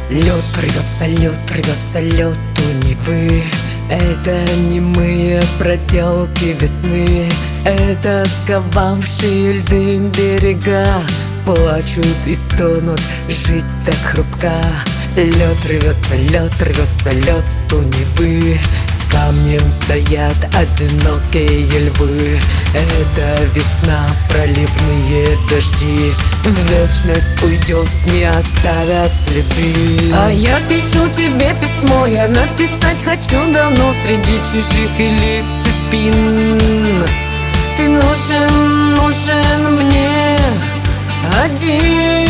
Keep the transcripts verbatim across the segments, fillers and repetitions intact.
Лед рвется, лед рвется, лед у Невы. Это немые проделки весны. Это сковавшие льды берега. Плачут и стонут, жизнь так хрупка. Лед рвется, лед рвется, лед у Невы. Камнем стоят одинокие львы. Это весна, проливные дожди. В вечность уйдет, не оставят следы. А я пишу тебе письмо, я написать хочу давно. Среди чужих и лиц и спин ты нужен, нужен мне один.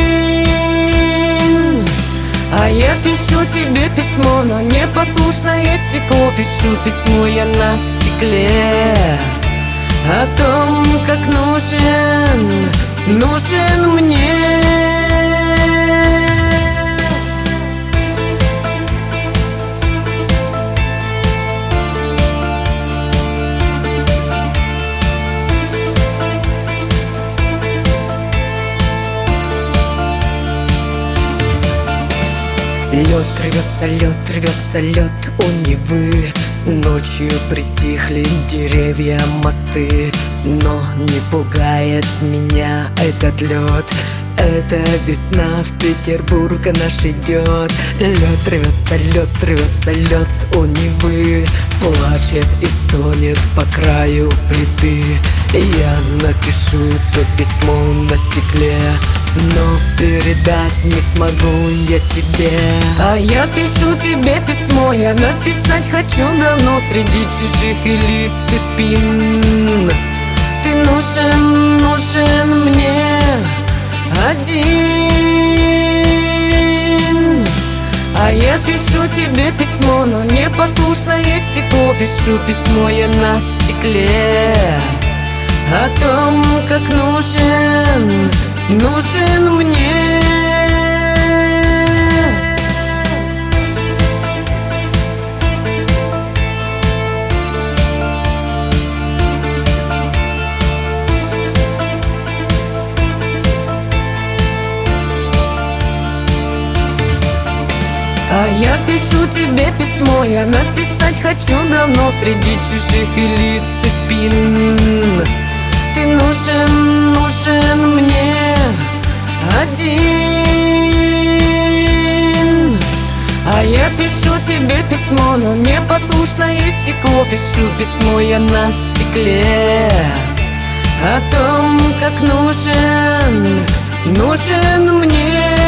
А я пишу тебе письмо, но непослушное стекло. Пишу письмо я на стекле о том, как нужен, нужен мне. Лед рвется, лед рвется, лед у Невы. Ночью притихли деревья, мосты. Но не пугает меня этот лед. Это весна, в Петербург наш идет. Лед рвется, лед рвется, лед у Невы. Плачет и стонет по краю плиты. Я напишу то письмо на стекле, но передать не смогу я тебе. А я пишу тебе письмо, я написать хочу давно. Среди чужих и лиц и спин ты нужен, нужен мне один. А я пишу тебе письмо, но непослушное стекло. Пишу письмо я на стекле о том, как нужен, нужен мне. А я пишу тебе письмо, я написать хочу давно. Среди чужих и лиц и спин ты нужен, нужен мне один. А я пишу тебе письмо, но непослушное стекло. Пишу письмо я на стекле о том, как нужен, нужен мне.